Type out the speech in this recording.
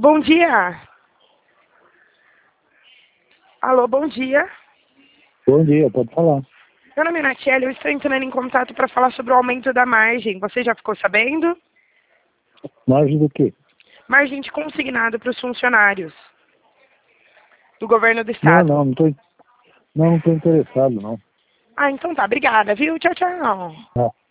bom dia. Alô, bom dia. Bom dia, pode falar. Meu nome é Natiele, eu estou entrando em contato para falar sobre o aumento da margem. Você já ficou sabendo? Margem do quê? Margem de consignado para os funcionários do governo do Não, estado. não tô interessado, não. Ah, então tá. Obrigada, viu? Tchau, tchau. Ah.